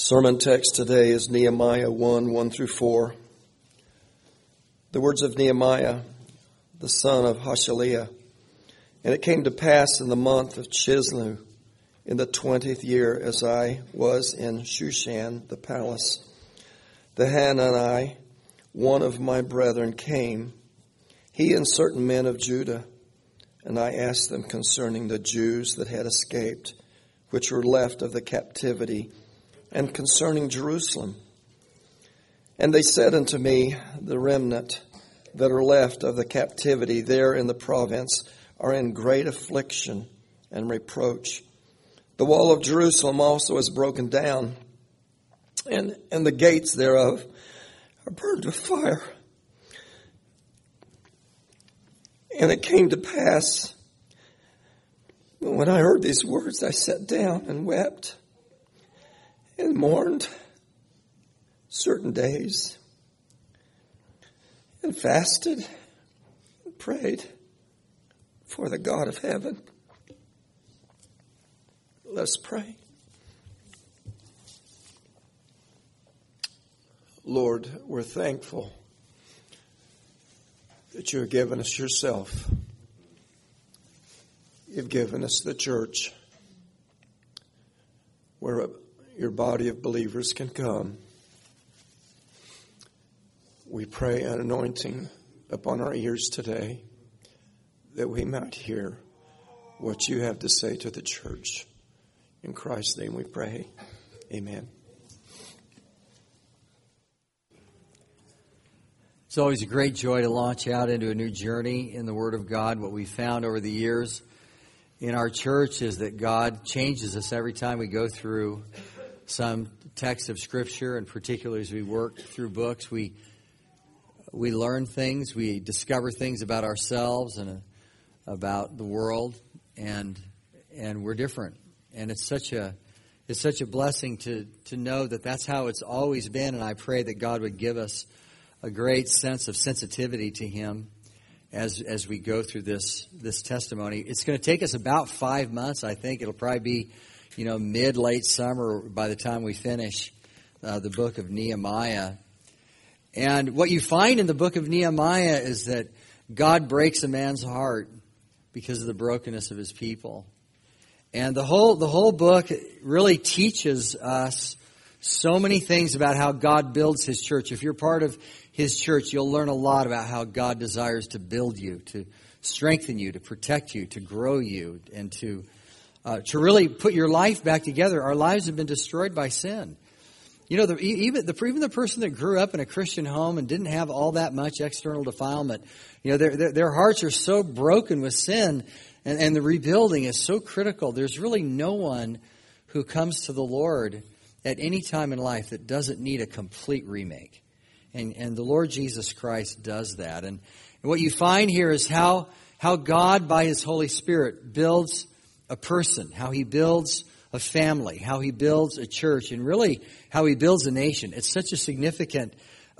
Sermon text today is Nehemiah 1 through 4. The words of Nehemiah, the son of Hashaliah. And it came to pass in the month of Chislev, in the 20th year, as I was in Shushan, the palace, the Hanani, one of my brethren, came, he and certain men of Judah, and I asked them concerning the Jews that had escaped, which were left of the captivity, and concerning Jerusalem. And they said unto me, the remnant that are left of the captivity there in the province are in great affliction and reproach. The wall of Jerusalem also is broken down, and the gates thereof are burned with fire. And it came to pass, when I heard these words, I sat down and wept and mourned certain days, and fasted and prayed for the God of heaven. Let's pray. Lord, we're thankful that you have given us yourself. You've given us the church where your body of believers can come. We pray an anointing upon our ears today that we might hear what you have to say to the church. In Christ's name we pray. Amen. It's always a great joy to launch out into a new journey in the Word of God. What we've found over the years in our church is that God changes us every time we go through some text of Scripture, and particularly as we work through books, we learn things, we discover things about ourselves and about the world, and we're different. And it's such a blessing to know that that's how it's always been. And I pray that God would give us a great sense of sensitivity to Him as we go through this testimony. It's going to take us about 5 months. I think it'll probably be mid-late summer by the time we finish the book of Nehemiah. And what you find in the book of Nehemiah is that God breaks a man's heart because of the brokenness of his people. And the whole book really teaches us so many things about how God builds His church. If you're part of His church, you'll learn a lot about how God desires to build you, to strengthen you, to protect you, to grow you, and to really put your life back together. Our lives have been destroyed by sin. Even the person that grew up in a Christian home and didn't have all that much external defilement, their hearts are so broken with sin, and the rebuilding is so critical. There's really no one who comes to the Lord at any time in life that doesn't need a complete remake. And the Lord Jesus Christ does that. And what you find here is how God, by His Holy Spirit, builds a person, how He builds a family, how He builds a church, and really how He builds a nation. It's such a significant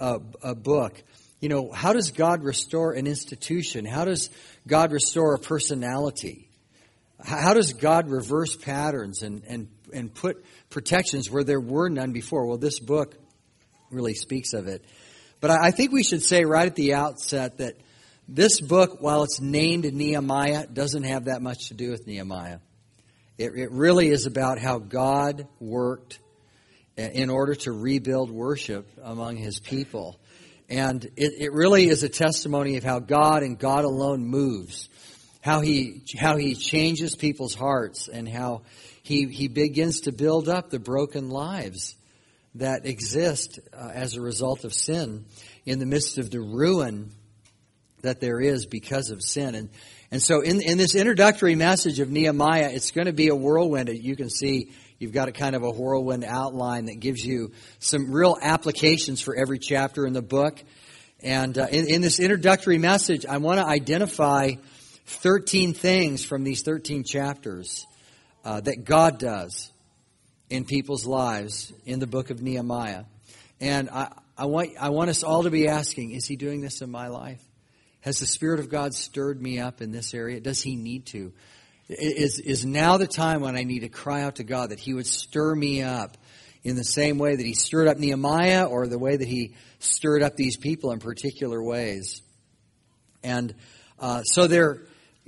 book. How does God restore an institution? How does God restore a personality? How does God reverse patterns and put protections where there were none before? Well, this book really speaks of it. But I think we should say right at the outset that this book, while it's named Nehemiah, doesn't have that much to do with Nehemiah. It really is about how God worked in order to rebuild worship among His people. And it really is a testimony of how God and God alone moves, how He changes people's hearts, and how He begins to build up the broken lives that exist as a result of sin in the midst of the ruin that there is because of sin. And so in this introductory message of Nehemiah, it's going to be a whirlwind. You can see you've got a kind of a whirlwind outline that gives you some real applications for every chapter in the book. And in this introductory message, I want to identify 13 things from these 13 chapters that God does in people's lives in the book of Nehemiah. And I want us all to be asking, is He doing this in my life? Has the Spirit of God stirred me up in this area? Does He need to? Is now the time when I need to cry out to God that He would stir me up in the same way that he stirred up Nehemiah or the way that he stirred up these people in particular ways. And the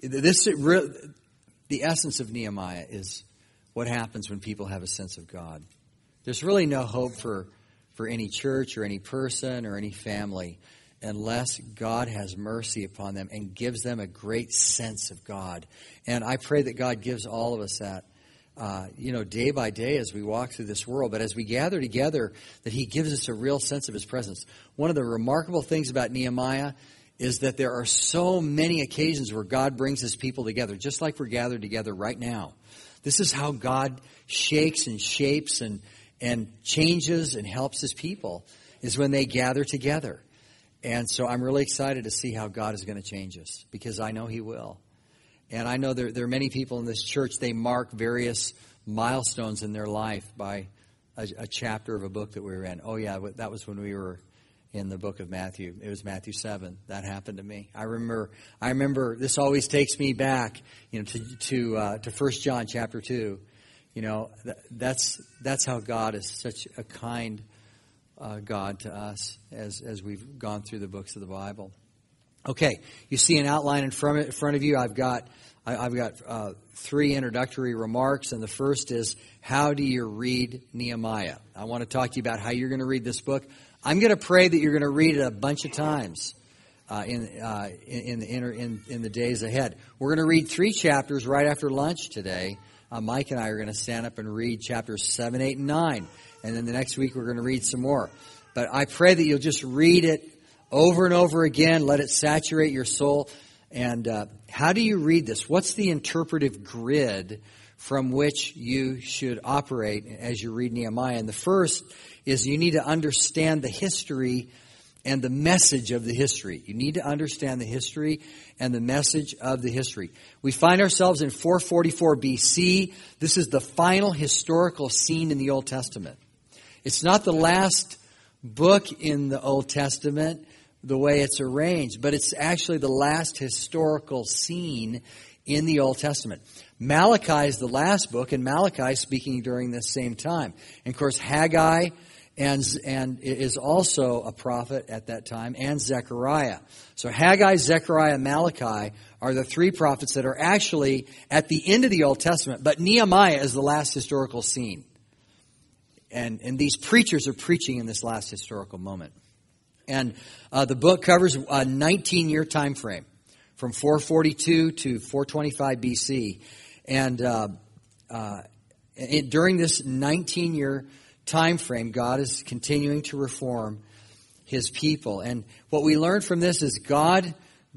essence of Nehemiah is what happens when people have a sense of God. There's really no hope for any church or any person or any family unless God has mercy upon them and gives them a great sense of God. And I pray that God gives all of us that, day by day as we walk through this world. But as we gather together, that he gives us a real sense of his presence. One of the remarkable things about Nehemiah is that there are so many occasions where God brings his people together, just like we're gathered together right now. This is how God shakes and shapes and changes and helps his people, is when they gather together. And so I'm really excited to see how God is going to change us, because I know he will. And I know there are many people in this church, they mark various milestones in their life by a chapter of a book that we were in. Oh yeah, that was when we were in the book of Matthew. It was Matthew 7. That happened to me. I remember this always takes me back, to 1 John chapter 2. That's how God is such a kind God to us as we've gone through the books of the Bible. Okay, you see an outline in front of you. I've got three introductory remarks, and the first is, how do you read Nehemiah? I want to talk to you about how you're going to read this book. I'm going to pray that you're going to read it a bunch of times in the days ahead. We're going to read 3 chapters right after lunch today. Mike and I are going to stand up and read chapters 7, 8, and 9. And then the next week we're going to read some more. But I pray that you'll just read it over and over again. Let it saturate your soul. And how do you read this? What's the interpretive grid from which you should operate as you read Nehemiah? And the first is you need to understand the history and the message of the history. You need to understand the history and the message of the history. We find ourselves in 444 BC. This is the final historical scene in the Old Testament. It's not the last book in the Old Testament the way it's arranged, but it's actually the last historical scene in the Old Testament. Malachi is the last book, and Malachi is speaking during this same time. And of course, Haggai and is also a prophet at that time, and Zechariah. So Haggai, Zechariah, and Malachi are the 3 prophets that are actually at the end of the Old Testament, but Nehemiah is the last historical scene. And these preachers are preaching in this last historical moment. And the book covers a 19-year time frame, from 442 to 425 BC. And during this 19-year time frame, God is continuing to reform his people. And what we learn from this is God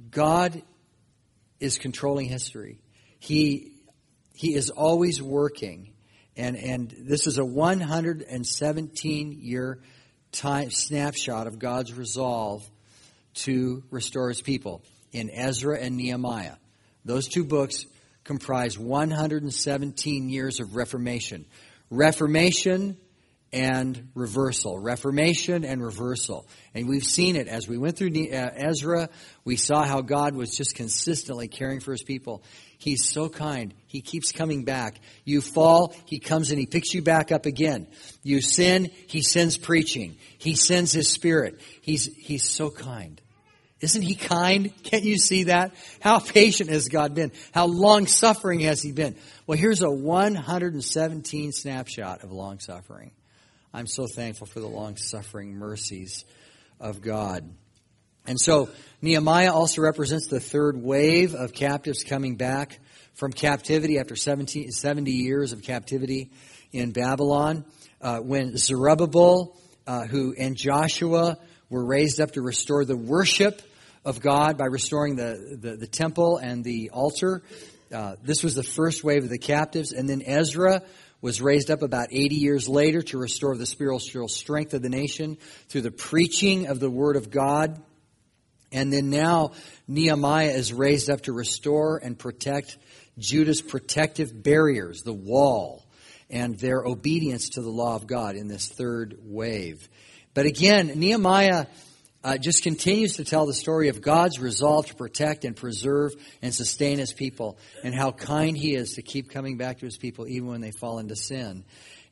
is controlling history. He is always working. And this is a 117-year time snapshot of God's resolve to restore his people in Ezra and Nehemiah. Those 2 books comprise 117 years of reformation. Reformation and reversal. Reformation and reversal. And we've seen it as we went through Ezra. We saw how God was just consistently caring for his people. He's so kind. He keeps coming back. You fall, he comes and he picks you back up again. You sin, he sends preaching. He sends his Spirit. He's so kind. Isn't he kind? Can't you see that? How patient has God been? How long-suffering has he been? Well, here's a 117 snapshot of long-suffering. I'm so thankful for the long-suffering mercies of God. And so Nehemiah also represents the 3rd wave of captives coming back from captivity after 70 years of captivity in Babylon. When Zerubbabel and Joshua were raised up to restore the worship of God by restoring the temple and the altar. This was the first wave of the captives. And then Ezra was raised up about 80 years later to restore the spiritual strength of the nation through the preaching of the Word of God. And then now Nehemiah is raised up to restore and protect Judah's protective barriers, the wall, and their obedience to the law of God in this 3rd wave. But again, Nehemiah just continues to tell the story of God's resolve to protect and preserve and sustain his people, and how kind he is to keep coming back to his people even when they fall into sin.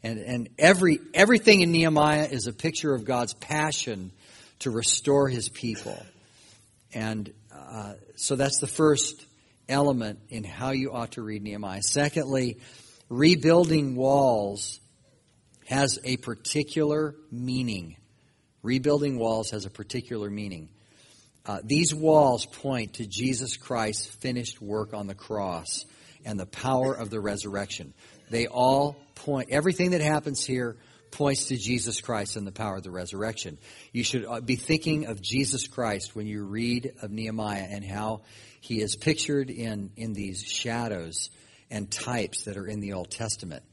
And everything in Nehemiah is a picture of God's passion to restore his people. And so that's the first element in how you ought to read Nehemiah. Secondly, rebuilding walls has a particular meaning. Rebuilding walls has a particular meaning. These walls point to Jesus Christ's finished work on the cross and the power of the resurrection. They all point, everything that happens here points to Jesus Christ and the power of the resurrection. You should be thinking of Jesus Christ when you read of Nehemiah and how he is pictured in these shadows and types that are in the Old Testament.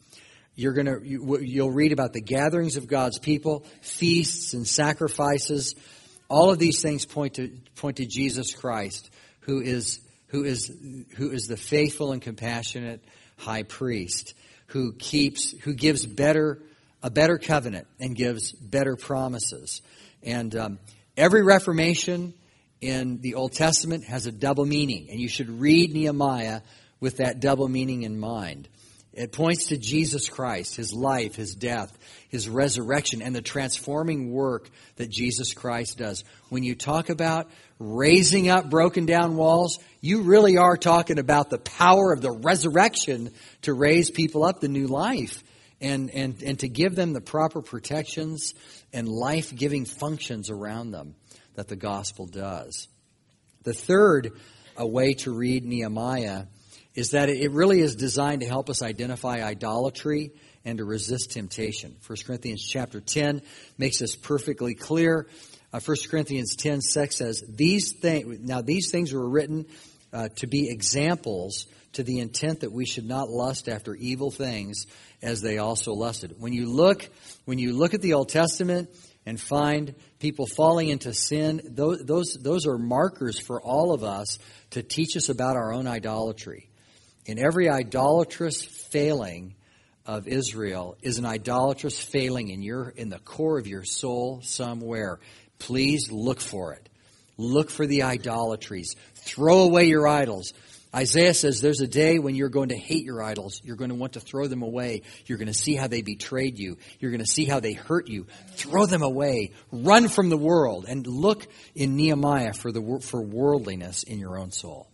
You'll read about the gatherings of God's people, feasts and sacrifices. All of these things point to Jesus Christ, who is the faithful and compassionate high priest, who gives a better covenant and gives better promises. And every Reformation in the Old Testament has a double meaning, and you should read Nehemiah with that double meaning in mind. It points to Jesus Christ, his life, his death, his resurrection, and the transforming work that Jesus Christ does. When you talk about raising up broken down walls, you really are talking about the power of the resurrection to raise people up to new life and to give them the proper protections and life-giving functions around them that the gospel does. The third way to read Nehemiah is that it really is designed to help us identify idolatry and to resist temptation. 1 Corinthians chapter 10 makes this perfectly clear. 1 Corinthians 10:6 says, these things were written to be examples to the intent that we should not lust after evil things as they also lusted. When you look at the Old Testament and find people falling into sin, those are markers for all of us to teach us about our own idolatry. In every idolatrous failing of Israel is an idolatrous failing in the core of your soul somewhere. Please look for it. Look for the idolatries. Throw away your idols. Isaiah says there's a day when you're going to hate your idols. You're going to want to throw them away. You're going to see how they betrayed you. You're going to see how they hurt you. Throw them away. Run from the world. And look in Nehemiah for worldliness in your own soul.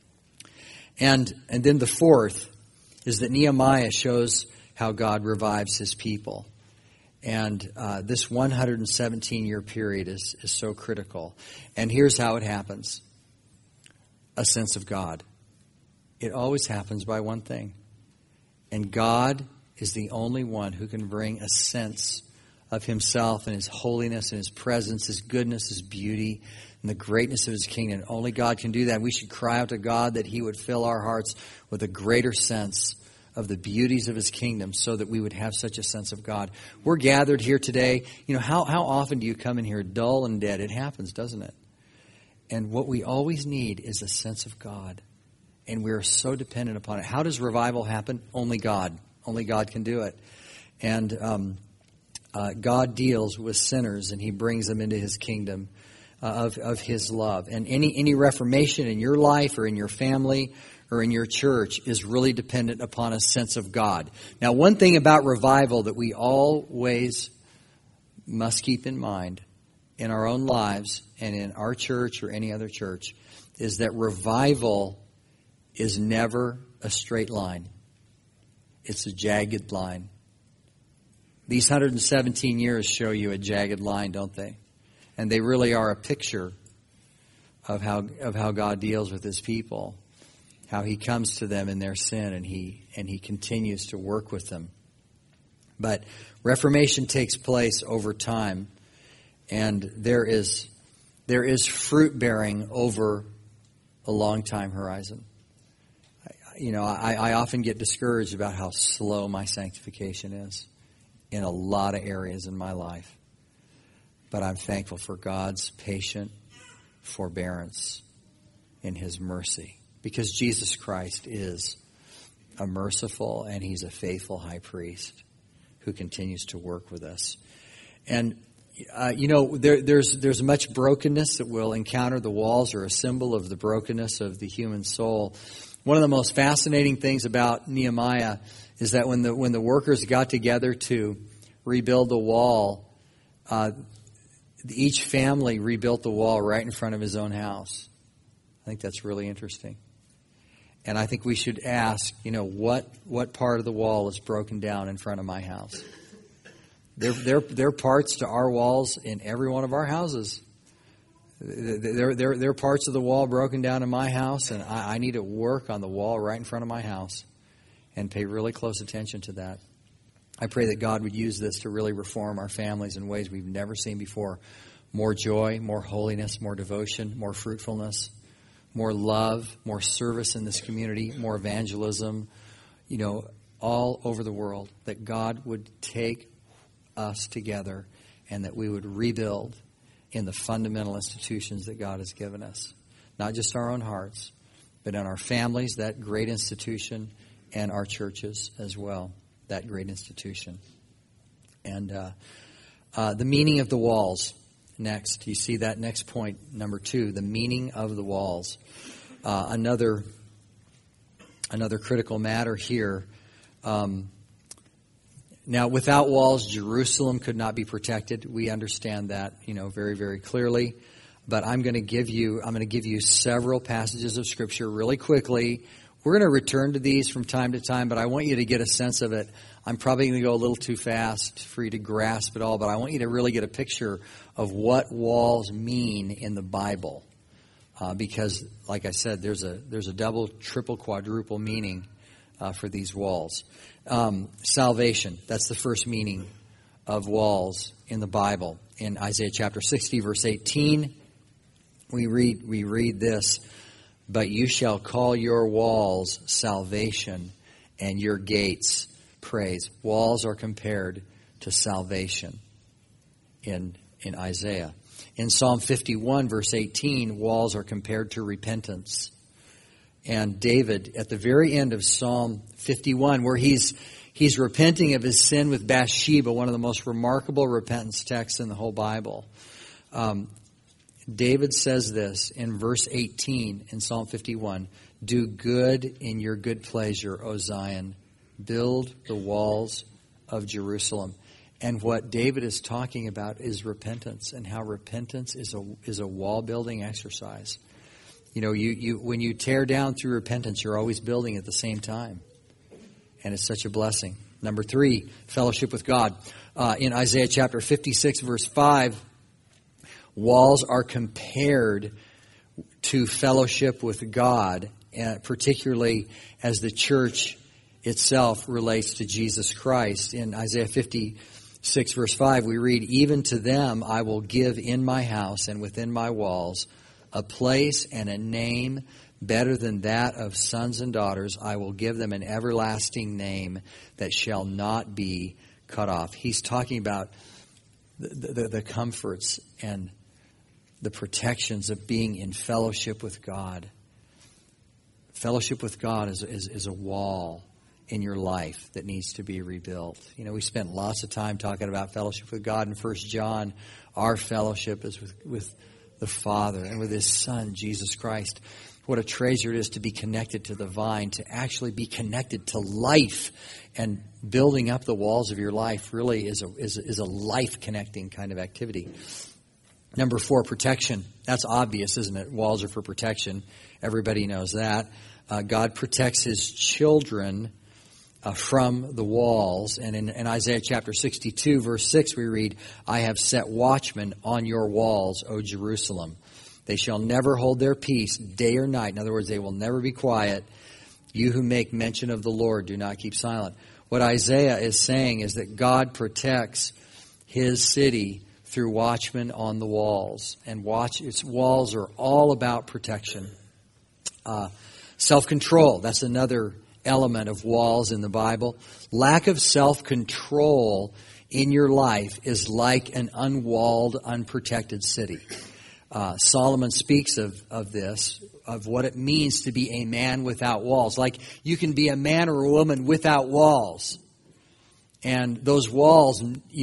And then the fourth is that Nehemiah shows how God revives his people. And this 117-year period is so critical. And here's how it happens. A sense of God. It always happens by one thing. And God is the only one who can bring a sense of himself and his holiness and his presence, his goodness, his beauty, and the greatness of his kingdom. Only God can do that. We should cry out to God that he would fill our hearts with a greater sense of the beauties of his kingdom so that we would have such a sense of God. We're gathered here today. You know, how often do you come in here dull and dead? It happens, doesn't it? And what we always need is a sense of God. And we are so dependent upon it. How does revival happen? Only God. Only God can do it. And God deals with sinners and he brings them into his kingdom of his love. And any reformation in your life or in your family or in your church is really dependent upon a sense of God. Now, one thing about revival that we always must keep in mind in our own lives and in our church or any other church is that revival is never a straight line. It's a jagged line. These 117 years show you a jagged line, don't they? And they really are a picture of how God deals with his people, how he comes to them in their sin and he continues to work with them. But reformation takes place over time, and there is fruit bearing over a long time horizon. I often get discouraged about how slow my sanctification is in a lot of areas in my life. But I'm thankful for God's patient forbearance in his mercy. Because Jesus Christ is a merciful and he's a faithful high priest who continues to work with us. And, there's much brokenness that we'll encounter. The walls are a symbol of the brokenness of the human soul. One of the most fascinating things about Nehemiah is that when the workers got together to rebuild the wall, each family rebuilt the wall right in front of his own house. I think that's really interesting. And I think we should ask, what part of the wall is broken down in front of my house? There are parts to our walls in every one of our houses. There are parts of the wall broken down in my house, and I need to work on the wall right in front of my house and pay really close attention to that. I pray that God would use this to really reform our families in ways we've never seen before. More joy, more holiness, more devotion, more fruitfulness, more love, more service in this community, more evangelism, all over the world. That God would take us together and that we would rebuild in the fundamental institutions that God has given us. Not just our own hearts, but in our families, that great institution, and our churches as well, that great institution. And the meaning of the walls. Next, you see that next point, number 2, the meaning of the walls. Another critical matter here. Now, without walls, Jerusalem could not be protected. We understand that, very, very clearly. But I'm going to give you several passages of Scripture really quickly. We're going to return to these from time to time, but I want you to get a sense of it. I'm probably going to go a little too fast for you to grasp it all, but I want you to really get a picture of what walls mean in the Bible. Because, like I said, there's a double, triple, quadruple meaning for these walls. Salvation, that's the first meaning of walls in the Bible. In Isaiah chapter 60, verse 18, we read this, "But you shall call your walls salvation and your gates praise." Walls are compared to salvation in Isaiah. In Psalm 51, verse 18, walls are compared to repentance. And David, at the very end of Psalm 51, where he's repenting of his sin with Bathsheba, one of the most remarkable repentance texts in the whole Bible, David says this in verse 18 in Psalm 51, "Do good in your good pleasure, O Zion. Build the walls of Jerusalem." And what David is talking about is repentance, and how repentance is a wall-building exercise. You when you tear down through repentance, you're always building at the same time. And it's such a blessing. Number 3, fellowship with God. In Isaiah chapter 56, verse 5, walls are compared to fellowship with God, particularly as the church itself relates to Jesus Christ. In Isaiah 56, verse 5, we read, "Even to them I will give in my house and within my walls a place and a name better than that of sons and daughters. I will give them an everlasting name that shall not be cut off." He's talking about the comforts and the protections of being in fellowship with God. Fellowship with God is a wall in your life that needs to be rebuilt. We spent lots of time talking about fellowship with God in 1 John. Our fellowship is with the Father and with His Son, Jesus Christ. What a treasure it is to be connected to the vine, to actually be connected to life. And building up the walls of your life really is a life-connecting kind of activity. Number 4, protection. That's obvious, isn't it? Walls are for protection. Everybody knows that. God protects His children from the walls. And in Isaiah chapter 62, verse 6, we read, "I have set watchmen on your walls, O Jerusalem. They shall never hold their peace day or night." In other words, they will never be quiet. "You who make mention of the Lord, do not keep silent." What Isaiah is saying is that God protects His city through watchmen on the walls. And its walls are all about protection. Self-control, that's another element of walls in the Bible. Lack of self-control in your life is like an unwalled, unprotected city. Solomon speaks of this, of what it means to be a man without walls. Like you can be a man or a woman without walls. And those walls,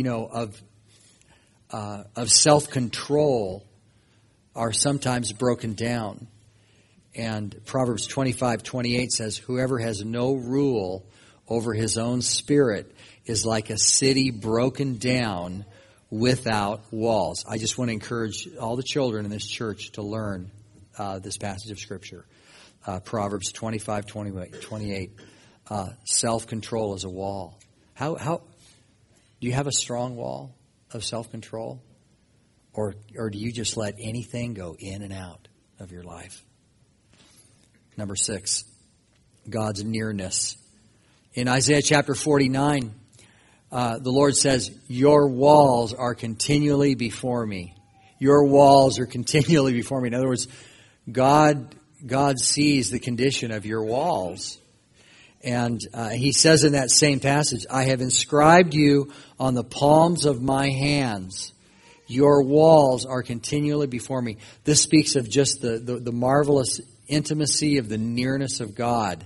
of self-control are sometimes broken down. And Proverbs 25:28 says, "Whoever has no rule over his own spirit is like a city broken down without walls. I just want to encourage all the children in this church to learn this passage of Scripture. Proverbs 25:28. Self-control is a wall. How do you have a strong wall of self-control? Or do you just let anything go in and out of your life? Number 6, God's nearness. In Isaiah chapter 49, the Lord says, your walls are continually before me. Your walls are continually before me. In other words, God sees the condition of your walls. And he says in that same passage, I have inscribed you on the palms of my hands. Your walls are continually before me. This speaks of just the marvelous intimacy of the nearness of God.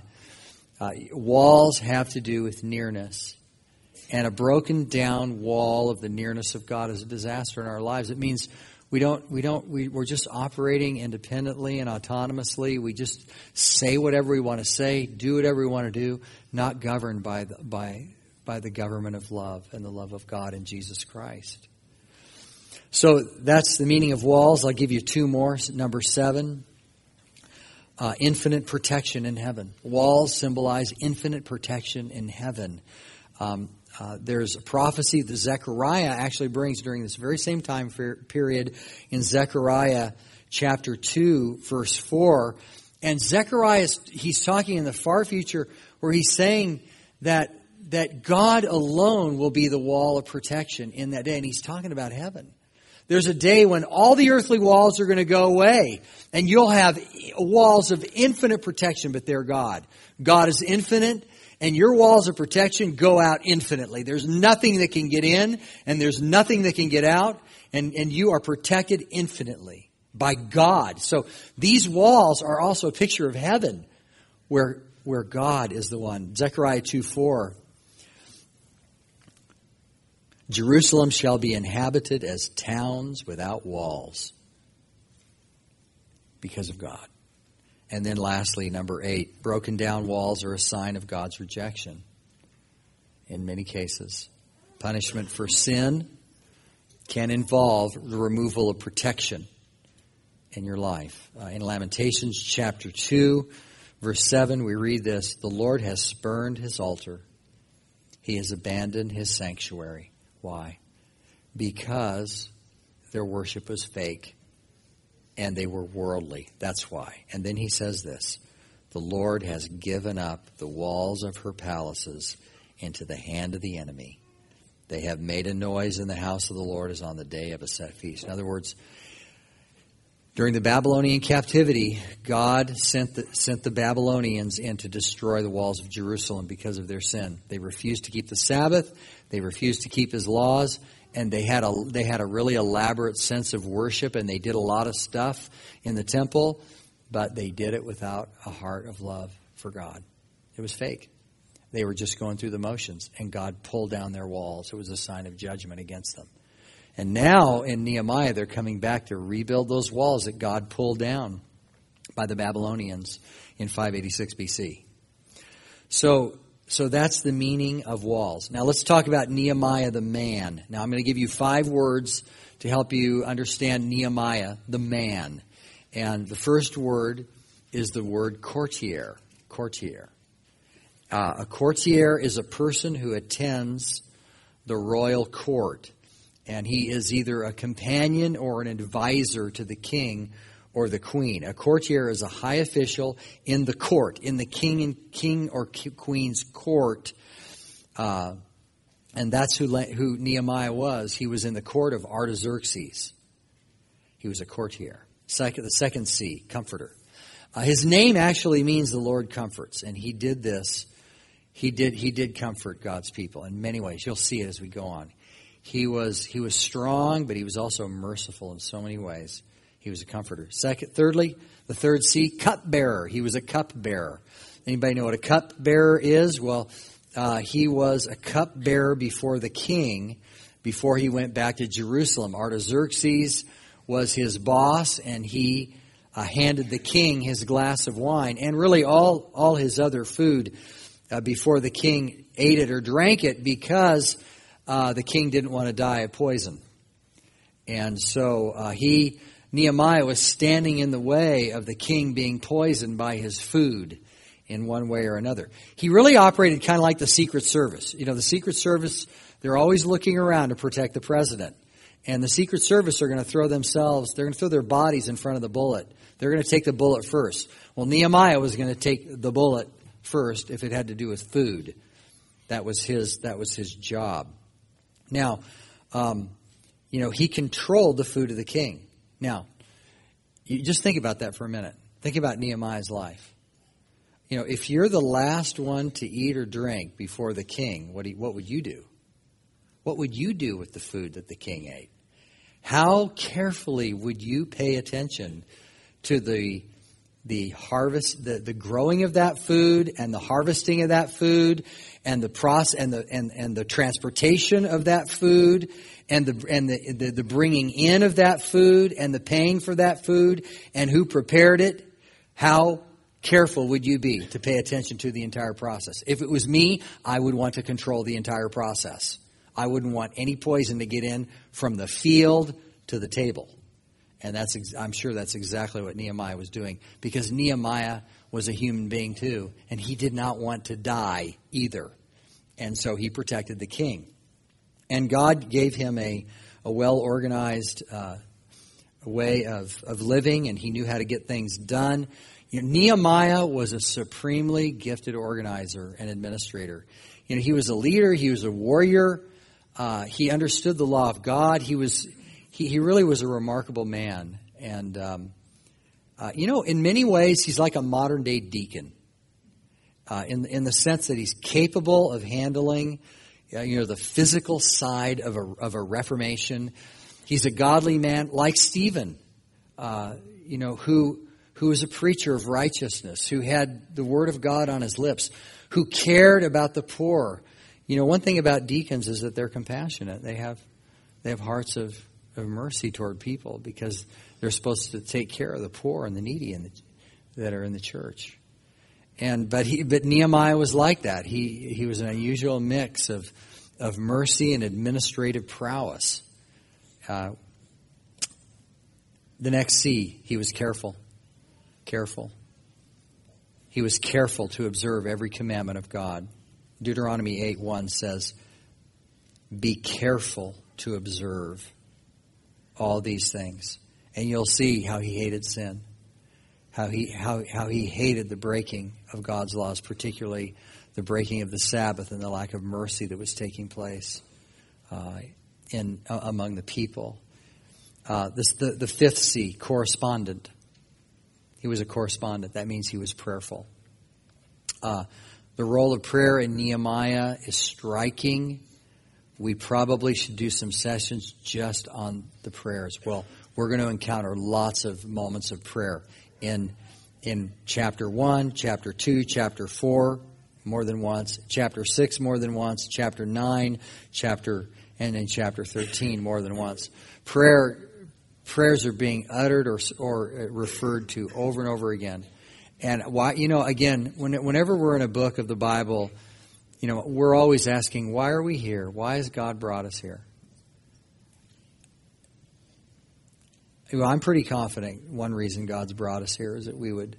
Walls have to do with nearness. And a broken down wall of the nearness of God is a disaster in our lives. It means we're just operating independently and autonomously. We just say whatever we want to say, do whatever we want to do, not governed by the government of love and the love of God in Jesus Christ. So that's the meaning of walls. I'll give you 2 more. Number 7, infinite protection in heaven. Walls symbolize infinite protection in heaven. There's a prophecy that Zechariah actually brings during this very same time period in Zechariah chapter 2, verse 4. And Zechariah, he's talking in the far future where he's saying that God alone will be the wall of protection in that day. And he's talking about heaven. There's a day when all the earthly walls are going to go away. And you'll have walls of infinite protection, but they're God. God is infinite. And your walls of protection go out infinitely. There's nothing that can get in, and there's nothing that can get out, and you are protected infinitely by God. So these walls are also a picture of heaven, where God is the one. Zechariah 2:4. Jerusalem shall be inhabited as towns without walls because of God. And then lastly, number 8, broken down walls are a sign of God's rejection in many cases. Punishment for sin can involve the removal of protection in your life. In Lamentations chapter 2, verse 7, we read this, the Lord has spurned his altar. He has abandoned his sanctuary. Why? Because their worship was fake. And they were worldly. That's why. And then he says this, the Lord has given up the walls of her palaces into the hand of the enemy. They have made a noise in the house of the Lord as on the day of a set feast. In other words, during the Babylonian captivity, God sent the Babylonians in to destroy the walls of Jerusalem because of their sin. They refused to keep the Sabbath. They refused to keep his laws. And they had a really elaborate sense of worship, and they did a lot of stuff in the temple, but they did it without a heart of love for God. It was fake. They were just going through the motions, and God pulled down their walls. It was a sign of judgment against them. And now in Nehemiah, they're coming back to rebuild those walls that God pulled down by the Babylonians in 586 BC. So that's the meaning of walls. Now let's talk about Nehemiah the man. Now I'm going to give you 5 words to help you understand Nehemiah the man. And the first word is the word courtier. Courtier. A courtier is a person who attends the royal court. And he is either a companion or an advisor to the king or the queen. A courtier is a high official in the court, in the king or queen's court. And that's who Nehemiah was. He was in the court of Artaxerxes. He was a courtier. The second C, comforter. His name actually means the Lord comforts. And he did this. He did comfort God's people in many ways. You'll see it as we go on. He was strong, but he was also merciful in so many ways. He was a comforter. Thirdly, the third C, cupbearer. He was a cupbearer. Anybody know what a cupbearer is? Well, he was a cupbearer before the king before he went back to Jerusalem. Artaxerxes was his boss, and he handed the king his glass of wine and really all his other food. before the king ate it or drank it, because the king didn't want to die of poison. And so Nehemiah was standing in the way of the king being poisoned by his food in one way or another. He really operated kind of like the Secret Service. You know, the Secret Service, they're always looking around to protect the president. And the Secret Service are going to throw their bodies in front of the bullet. They're going to take the bullet first. Well, Nehemiah was going to take the bullet first if it had to do with food. That was his job. Now, he controlled the food of the king. Now, you just think about that for a minute. Think about Nehemiah's life. You know, if you're the last one to eat or drink before the king, what would you do? What would you do with the food that the king ate? How carefully would you pay attention to the harvest, the growing of that food and the harvesting of that food and the process and the transportation of that food and the bringing in of that food and the paying for that food and who prepared it? How careful would you be to pay attention to the entire process? If it was me, I would want to control the entire process. I wouldn't want any poison to get in from the field to the table. And I'm sure that's exactly what Nehemiah was doing, because Nehemiah was a human being too, and he did not want to die either. And so he protected the king. And God gave him a well-organized way of living, and he knew how to get things done. You know, Nehemiah was a supremely gifted organizer and administrator. You know, he was a leader. He was a warrior. He understood the law of God. He really was a remarkable man. And, in many ways, he's like a modern-day deacon in the sense that he's capable of handling, the physical side of a reformation. He's a godly man like Stephen, who was a preacher of righteousness, who had the word of God on his lips, who cared about the poor. You know, one thing about deacons is that they're compassionate. They have hearts of mercy toward people, because they're supposed to take care of the poor and the needy that are in the church. But Nehemiah was like that. He was an unusual mix of mercy and administrative prowess. The next C, he was careful. Careful. He was careful to observe every commandment of God. Deuteronomy 8:1 says, "Be careful to observe all these things." And you'll see how he hated sin, how he hated the breaking of God's laws, particularly the breaking of the Sabbath and the lack of mercy that was taking place among the people. The fifth C, correspondent. He was a correspondent. That means he was prayerful. The role of prayer in Nehemiah is striking. We probably should do some sessions just on the prayers. Well, we're going to encounter lots of moments of prayer in chapter 1, chapter 2, chapter 4 more than once, chapter 6 more than once, chapter 9, and in chapter 13 more than once. Prayers are being uttered or referred to over and over again. And why? Again, whenever we're in a book of the Bible, we're always asking, why are we here? Why has God brought us here? Well, I'm pretty confident one reason God's brought us here is that we would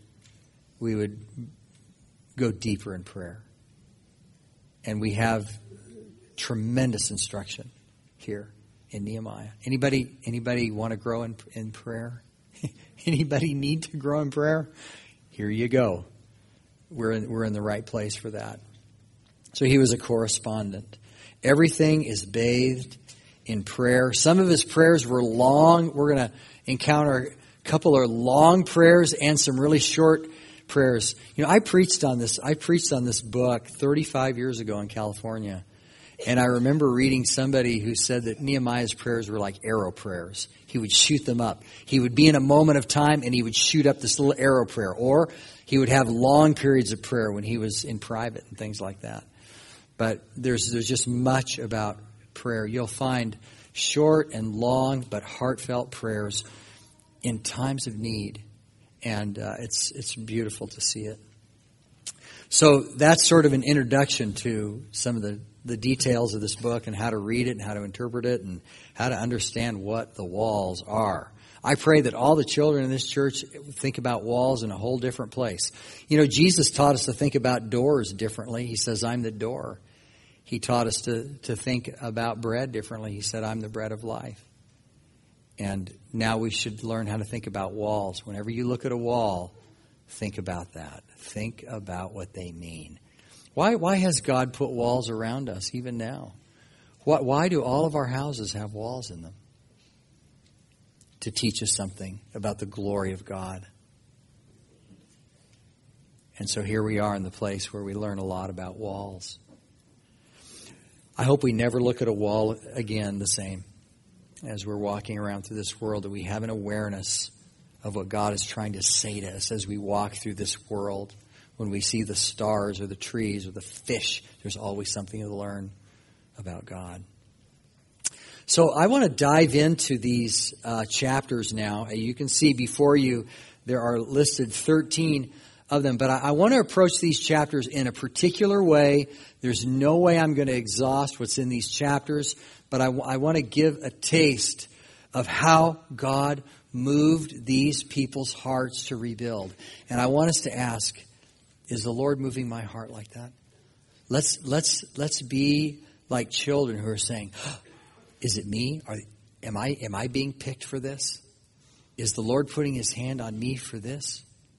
go deeper in prayer. And we have tremendous instruction here in Nehemiah. Anybody want to grow in prayer? Anybody need to grow in prayer? Here you go. We're in the right place for that. So he was a correspondent. Everything is bathed in prayer. Some of his prayers were long. We're going to encounter a couple of long prayers and some really short prayers. I preached on this book 35 years ago in California. And I remember reading somebody who said that Nehemiah's prayers were like arrow prayers. He would shoot them up. He would be in a moment of time and he would shoot up this little arrow prayer. Or he would have long periods of prayer when he was in private and things like that. But there's just much about prayer. You'll find short and long but heartfelt prayers in times of need. And it's beautiful to see it. So that's sort of an introduction to some of the details of this book and how to read it and how to interpret it and how to understand what the walls are. I pray that all the children in this church think about walls in a whole different place. You know, Jesus taught us to think about doors differently. He says, I'm the door. He taught us to think about bread differently. He said, I'm the bread of life. And now we should learn how to think about walls. Whenever you look at a wall, think about that. Think about what they mean. Why has God put walls around us even now? Why do all of our houses have walls in them? To teach us something about the glory of God. And so here we are in the place where we learn a lot about walls. I hope we never look at a wall again the same as we're walking around through this world, that we have an awareness of what God is trying to say to us as we walk through this world. When we see the stars or the trees or the fish, there's always something to learn about God. So I want to dive into these chapters now. You can see before you there are listed 13 of them, but I want to approach these chapters in a particular way. There's no way I'm going to exhaust what's in these chapters, but I want to give a taste of how God moved these people's hearts to rebuild. And I want us to ask, is the Lord moving my heart like that? Let's be like children who are saying, is it me? Am I being picked for this? Is the Lord putting His hand on me for this?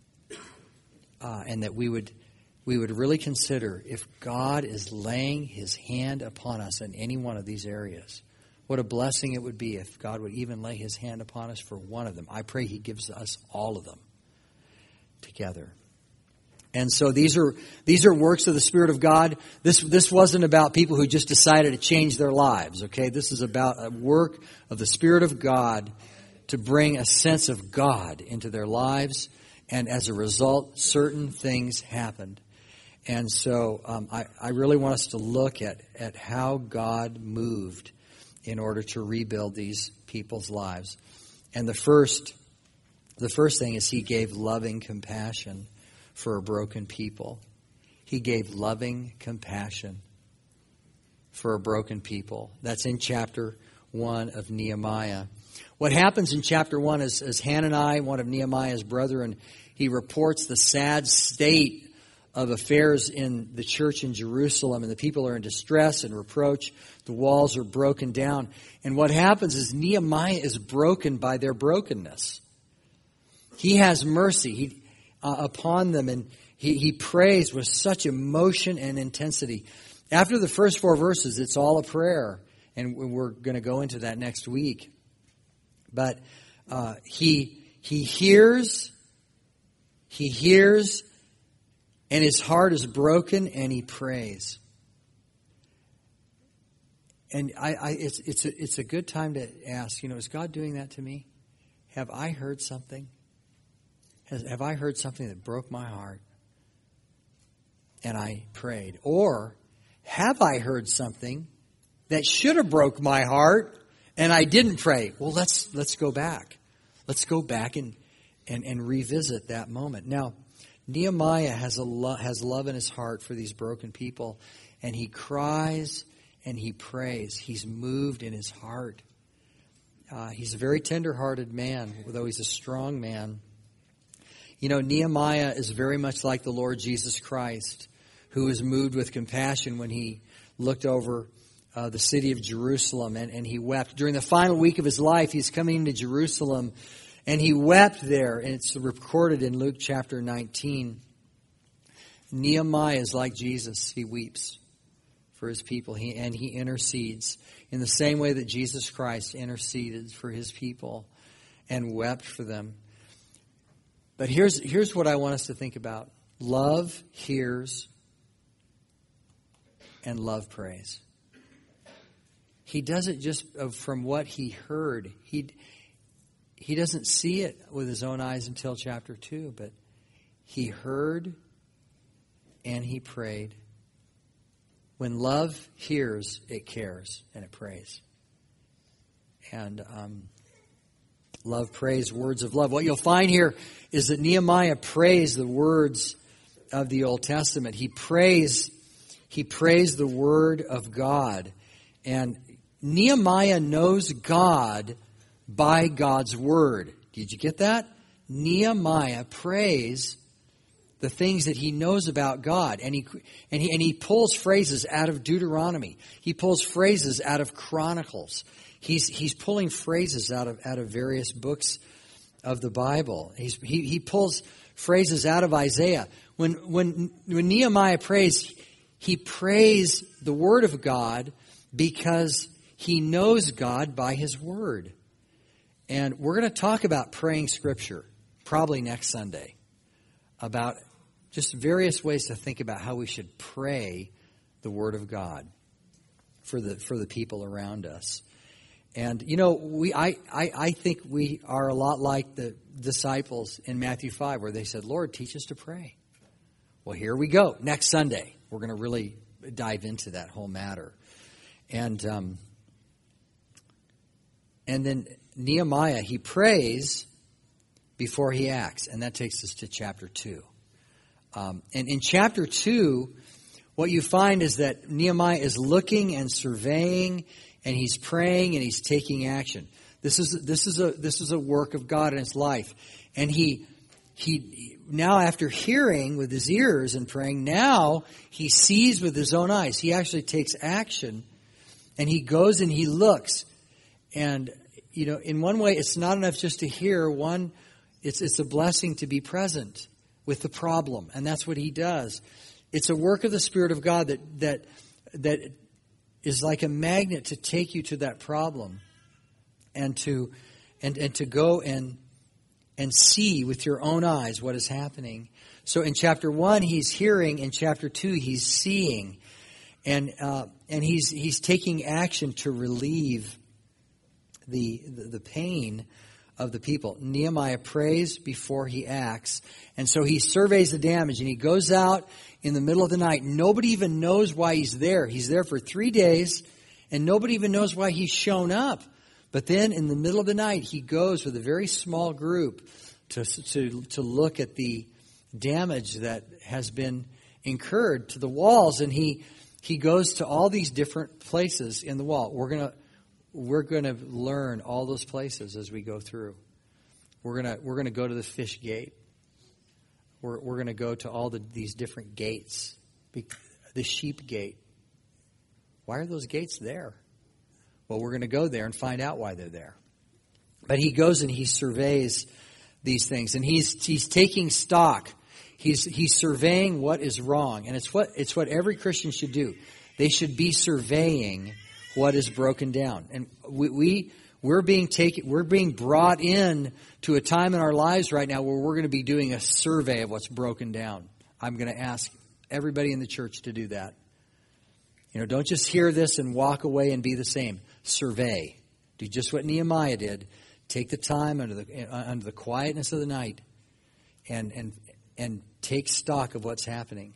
And that we would really consider if God is laying His hand upon us in any one of these areas. What a blessing it would be if God would even lay His hand upon us for one of them. I pray He gives us all of them together. And so these are works of the Spirit of God. This wasn't about people who just decided to change their lives, okay? This is about a work of the Spirit of God to bring a sense of God into their lives. And as a result, certain things happened. And so I really want us to look at how God moved in order to rebuild these people's lives. And the first thing is He gave loving compassion for a broken people. He gave loving compassion for a broken people. That's in chapter 1 of Nehemiah. What happens in chapter 1 is Hanani, one of Nehemiah's brethren, he reports the sad state of affairs in the church in Jerusalem, and the people are in distress and reproach. The walls are broken down. And what happens is Nehemiah is broken by their brokenness. He has mercy upon them, and he prays with such emotion and intensity. After the first 4 verses, it's all a prayer, and we're going to go into that next week. But he hears, and his heart is broken, and he prays. And it's a good time to ask, is God doing that to me? Have I heard something? Have I heard something that broke my heart and I prayed? Or have I heard something that should have broke my heart and I didn't pray? Well, let's go back. Let's go back and revisit that moment. Now, Nehemiah has love in his heart for these broken people, and he cries and he prays. He's moved in his heart. He's a very tender-hearted man, though he's a strong man. Nehemiah is very much like the Lord Jesus Christ, who was moved with compassion when he looked over the city of Jerusalem, and he wept. During the final week of his life, he's coming to Jerusalem, and he wept there, and it's recorded in Luke chapter 19. Nehemiah is like Jesus. He weeps for his people, and he intercedes in the same way that Jesus Christ interceded for his people and wept for them. But here's what I want us to think about. Love hears and love prays. He does it just from what he heard. He doesn't see it with his own eyes until chapter 2, but he heard and he prayed. When love hears, it cares and it prays. And love prays words of love. What you'll find here is that Nehemiah prays the words of the Old Testament, he praised the Word of God. And Nehemiah knows God by God's Word. Did you get that? Nehemiah prays the things that he knows about God, and he pulls phrases out of Deuteronomy. He pulls phrases out of Chronicles. He's pulling phrases out of various books of the Bible. He pulls phrases out of Isaiah. When Nehemiah prays, he prays the Word of God because he knows God by His Word. And we're going to talk about praying Scripture probably next Sunday, about just various ways to think about how we should pray the Word of God for the people around us. And I think we are a lot like the disciples in Matthew 5, where they said, "Lord, teach us to pray." Well, here we go. Next Sunday, we're going to really dive into that whole matter. And then Nehemiah, he prays before he acts, and that takes us to chapter 2. And in chapter 2, what you find is that Nehemiah is looking and surveying, and he's praying, and he's taking action. This is a work of God in his life. And he now, after hearing with his ears and praying, now he sees with his own eyes. He actually takes action, and he goes and he looks. And in one way, it's not enough just to hear. It's a blessing to be present with the problem, and that's what he does. It's a work of the Spirit of God that is like a magnet to take you to that problem, and to go and see with your own eyes what is happening. So in chapter 1, he's hearing. In chapter 2, he's seeing, and he's taking action to relieve the pain of the people. Nehemiah prays before he acts. And so he surveys the damage, and he goes out in the middle of the night. Nobody even knows why he's there. He's there for 3 days, and nobody even knows why he's shown up. But then in the middle of the night, he goes with a very small group to look at the damage that has been incurred to the walls. And he goes to all these different places in the wall. We're going to learn all those places as we go through. We're going to go to the fish gate. We're going to go to all these different gates. The sheep gate. Why are those gates there? Well, we're going to go there and find out why they're there. But he goes and he surveys these things, and he's taking stock. He's surveying what is wrong, and it's what every Christian should do. They should be surveying what is broken down. And we're being brought in to a time in our lives right now where we're going to be doing a survey of what's broken down. I'm going to ask everybody in the church to do that. Don't just hear this and walk away and be the same. Survey. Do just what Nehemiah did. Take the time under the quietness of the night and take stock of what's happening.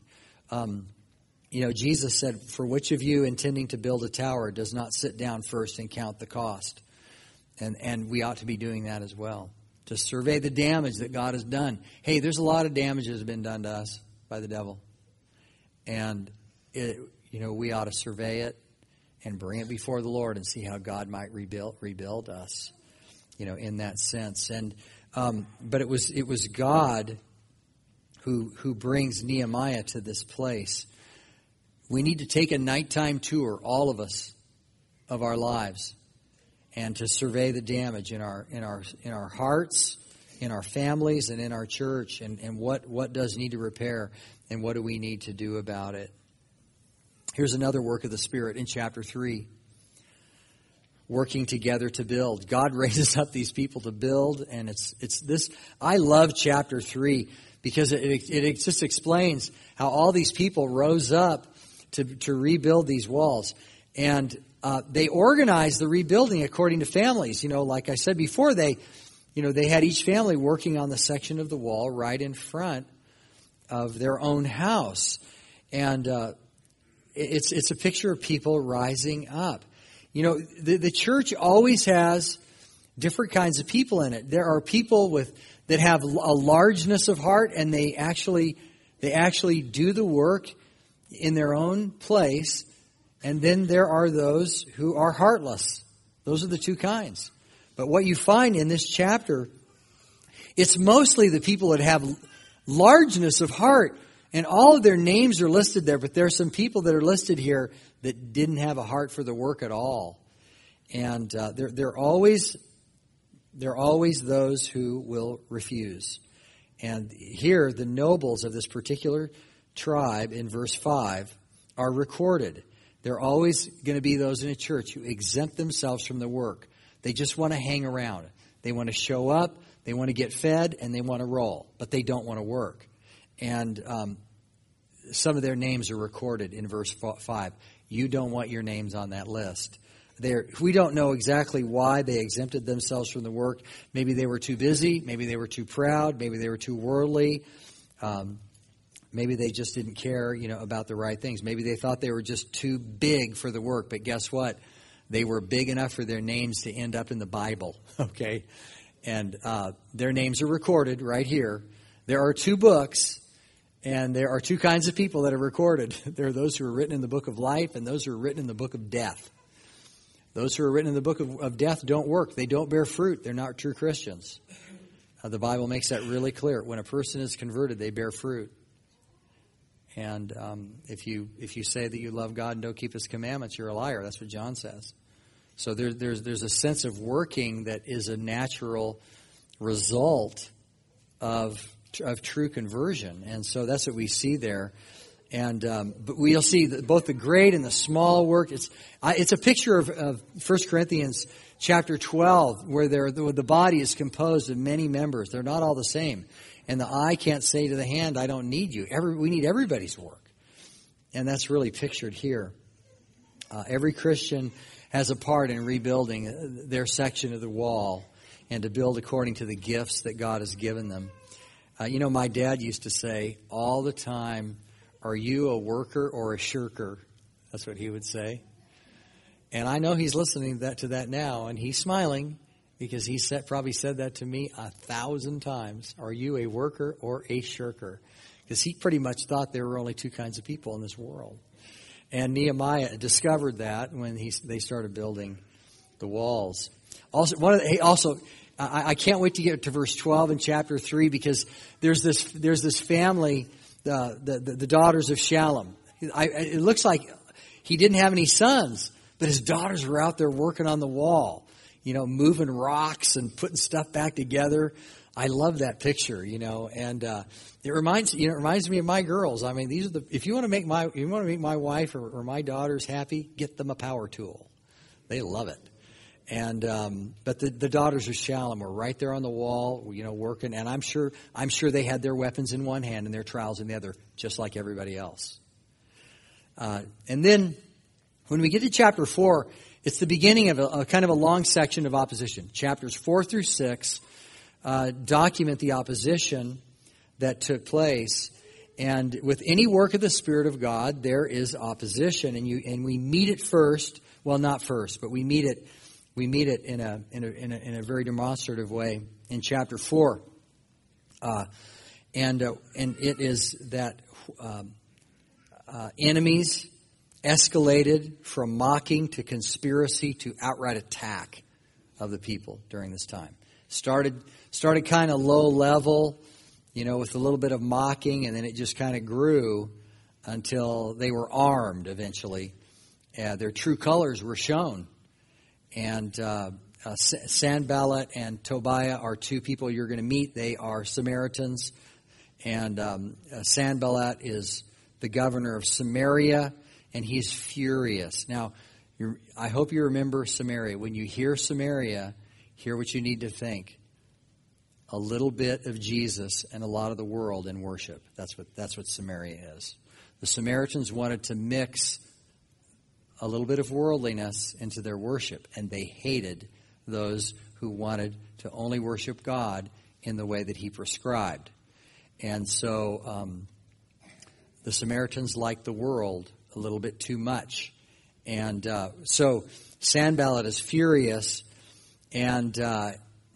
Jesus said, "For which of you intending to build a tower does not sit down first and count the cost?" And we ought to be doing that as well, to survey the damage that God has done. Hey, there's a lot of damage that has been done to us by the devil. And, we ought to survey it and bring it before the Lord and see how God might rebuild us, in that sense. And but it was God who brings Nehemiah to this place. We need to take a nighttime tour, all of us, of our lives, and to survey the damage in our hearts, in our families, and in our church, and what does need to repair, and what do we need to do about it. Here's another work of the Spirit in chapter 3. Working together to build. God raises up these people to build, and it's this. I love chapter 3 because it just explains how all these people rose up to rebuild these walls. And they organized the rebuilding according to families. Like I said before, they had each family working on the section of the wall right in front of their own house. And it's a picture of people rising up. The church always has different kinds of people in it. There are people that have a largeness of heart, and they They actually do the work in their own place. And then there are those who are heartless. Those are the two kinds. But what you find in this chapter, it's mostly the people that have largeness of heart. And all of their names are listed there. But there are some people that are listed here that didn't have a heart for the work at all. And they're always those who will refuse. And here, the nobles of this particular tribe in verse 5 are recorded. There are always going to be those in a church who exempt themselves from the work. They just want to hang around. They want to show up, they want to get fed, and they want to roll. But they don't want to work. And some of their names are recorded in verse 5. You don't want your names on that list. We don't know exactly why they exempted themselves from the work. Maybe they were too busy. Maybe they were too proud. Maybe they were too worldly. Maybe they just didn't care, about the right things. Maybe they thought they were just too big for the work. But guess what? They were big enough for their names to end up in the Bible. Okay, and their names are recorded right here. There are 2 books. And there are 2 kinds of people that are recorded. There are those who are written in the book of life and those who are written in the book of death. Those who are written in the book of death don't work. They don't bear fruit. They're not true Christians. The Bible makes that really clear. When a person is converted, they bear fruit. And if you say that you love God and don't keep His commandments, you're a liar. That's what John says. So there's a sense of working that is a natural result of true conversion. And so that's what we see there. And but we'll see that both the great and the small work. It's a picture of 1 Corinthians chapter 12, where the body is composed of many members. They're not all the same. And the eye can't say to the hand, I don't need you. We need everybody's work. And that's really pictured here. Every Christian has a part in rebuilding their section of the wall and to build according to the gifts that God has given them. My dad used to say all the time, are you a worker or a shirker? That's what he would say. And I know he's listening to that now, and he's smiling because he probably said that to me 1,000 times. Are you a worker or a shirker? Because he pretty much thought there were only 2 kinds of people in this world. And Nehemiah discovered that when they started building the walls. I can't wait to get to verse 12 in chapter 3, because there's this family, the daughters of Shallum. It looks like he didn't have any sons, but his daughters were out there working on the wall, moving rocks and putting stuff back together. I love that picture, and it reminds me of my girls. I mean, if you want to make my wife or my daughters happy, get them a power tool. They love it. And but the daughters of Shallum were right there on the wall, working. And I'm sure they had their weapons in one hand and their trowels in the other, just like everybody else. And then when we get to chapter 4, it's the beginning of a kind of a long section of opposition. Chapters 4 through 6 document the opposition that took place. And with any work of the Spirit of God, there is opposition, and we meet it first. Well, not first, but we meet it. We meet it in a very demonstrative way in chapter 4, and it is that enemies escalated from mocking to conspiracy to outright attack of the people during this time. Started kind of low level, with a little bit of mocking, and then it just kind of grew until they were armed eventually. Their true colors were shown. And Sanballat and Tobiah are 2 people you're going to meet. They are Samaritans. And Sanballat is the governor of Samaria, and he's furious. Now, I hope you remember Samaria. When you hear Samaria, hear what you need to think. A little bit of Jesus and a lot of the world in worship. That's what Samaria is. The Samaritans wanted to mix a little bit of worldliness into their worship, and they hated those who wanted to only worship God in the way that He prescribed. And so the Samaritans liked the world a little bit too much. And so Sanballat is furious, and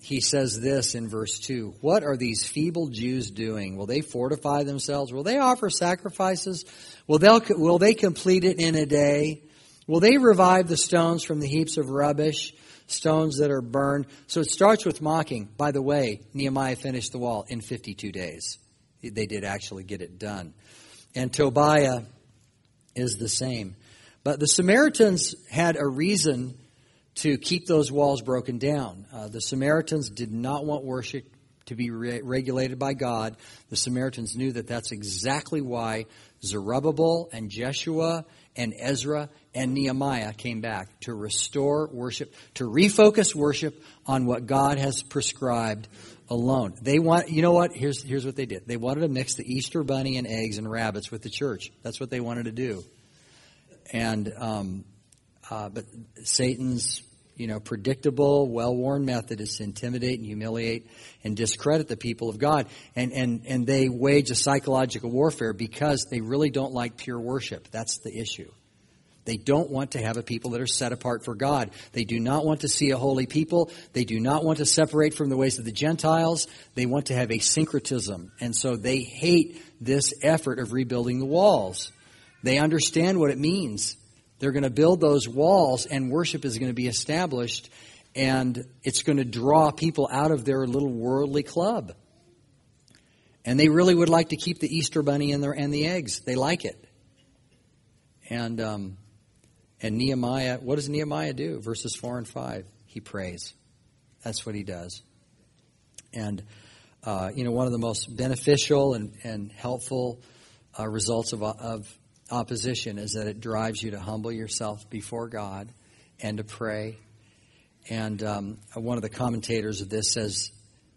he says this in verse 2. What are these feeble Jews doing? Will they fortify themselves? Will they offer sacrifices? Will they complete it in a day? Will they revive the stones from the heaps of rubbish, stones that are burned? So it starts with mocking. By the way, Nehemiah finished the wall in 52 days. They did actually get it done. And Tobiah is the same. But the Samaritans had a reason to keep those walls broken down. The Samaritans did not want worship to be regulated by God. The Samaritans knew that that's exactly why Zerubbabel and Jeshua and Ezra and Nehemiah came back, to restore worship, to refocus worship on what God has prescribed alone. They want, you know what? Here's what they did. They wanted to mix the Easter bunny and eggs and rabbits with the church. That's what they wanted to do. And but Satan's, predictable, well-worn method is to intimidate and humiliate and discredit the people of God. And they wage a psychological warfare because they really don't like pure worship. That's the issue. They don't want to have a people that are set apart for God. They do not want to see a holy people. They do not want to separate from the ways of the Gentiles. They want to have a syncretism. And so they hate this effort of rebuilding the walls. They understand what it means. They're going to build those walls, and worship is going to be established, and it's going to draw people out of their little worldly club. And they really would like to keep the Easter bunny and the eggs. They like it. And Nehemiah, what does Nehemiah do? Verses 4 and 5, he prays. That's what he does. And one of the most beneficial and helpful results of opposition is that it drives you to humble yourself before God and to pray. And one of the commentators of this says,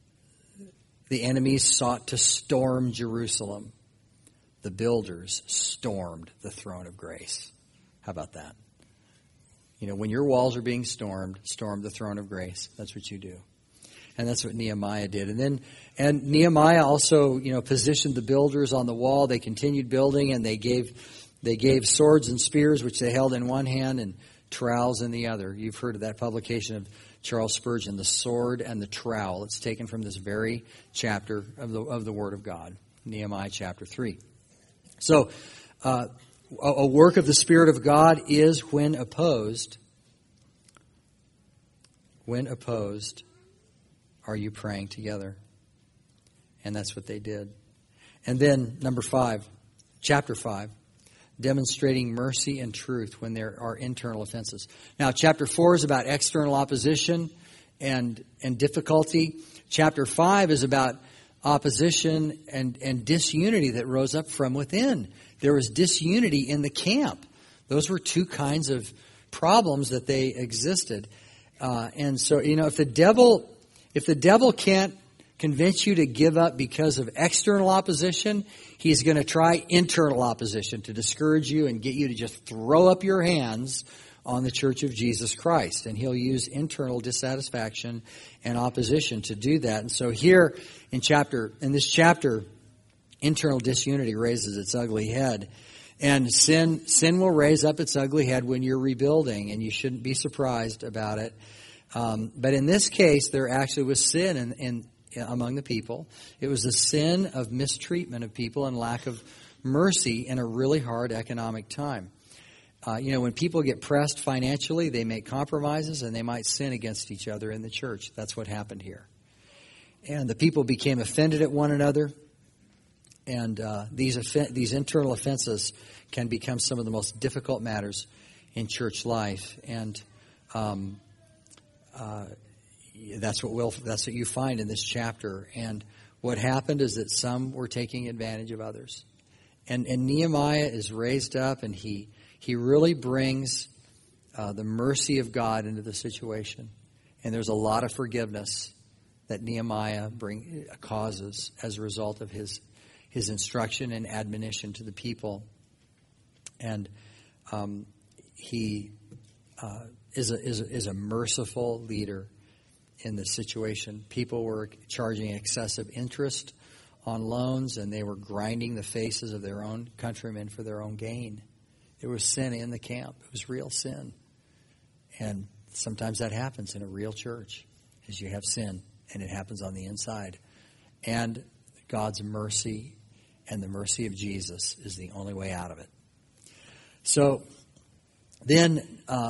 the enemies sought to storm Jerusalem. The builders stormed the throne of grace. How about that? When your walls are being stormed, storm the throne of grace. That's what you do. And that's what Nehemiah did. And Nehemiah also, positioned the builders on the wall. They continued building, and they gave swords and spears, which they held in one hand, and trowels in the other. You've heard of that publication of Charles Spurgeon, The Sword and the Trowel. It's taken from this very chapter of the Word of God, Nehemiah chapter 3. So, a work of the Spirit of God is when opposed. When opposed, are you praying together? And that's what they did. And then, number 5, chapter 5, demonstrating mercy and truth when there are internal offenses. Now, chapter 4 is about external opposition and difficulty. Chapter 5 is about opposition and disunity that rose up from within. There was disunity in the camp. Those were two kinds of problems that they existed. And so, if the devil can't convince you to give up because of external opposition, he's going to try internal opposition to discourage you and get you to just throw up your hands on the Church of Jesus Christ. And he'll use internal dissatisfaction and opposition to do that. And so here in this chapter, internal disunity raises its ugly head. And sin will raise up its ugly head when you're rebuilding, and you shouldn't be surprised about it. But in this case, there actually was sin among the people. It was a sin of mistreatment of people and lack of mercy in a really hard economic time. When people get pressed financially, they make compromises and they might sin against each other in the church. That's what happened here. And the people became offended at one another. And these internal offenses can become some of the most difficult matters in church life. And that's what you find in this chapter. And what happened is that some were taking advantage of others. And Nehemiah is raised up, and he really brings the mercy of God into the situation. And there's a lot of forgiveness that Nehemiah causes as a result of his instruction and admonition to the people. And he is a merciful leader in this situation. People were charging excessive interest on loans, and they were grinding the faces of their own countrymen for their own gain. There was sin in the camp. It was real sin. And sometimes that happens in a real church, as you have sin and it happens on the inside. And God's mercy and the mercy of Jesus is the only way out of it. So then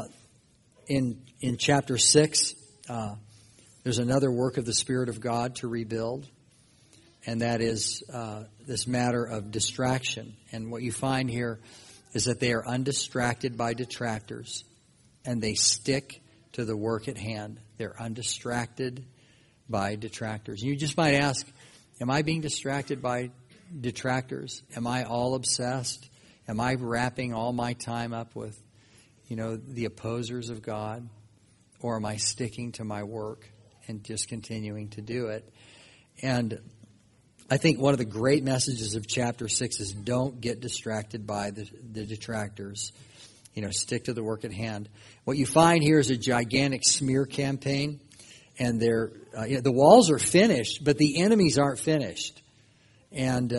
in chapter 6, there's another work of the Spirit of God to rebuild, and that is this matter of distraction. And what you find here is that they are undistracted by detractors, and they stick to the work at hand. They're undistracted by detractors. You just might ask, am I being distracted by detractors? Am I all obsessed? Am I wrapping all my time up with, the opposers of God? Or am I sticking to my work and just continuing to do it? And I think one of the great messages of chapter 6 is don't get distracted by the detractors. Stick to the work at hand. What you find here is a gigantic smear campaign. And the walls are finished, but the enemies aren't finished. And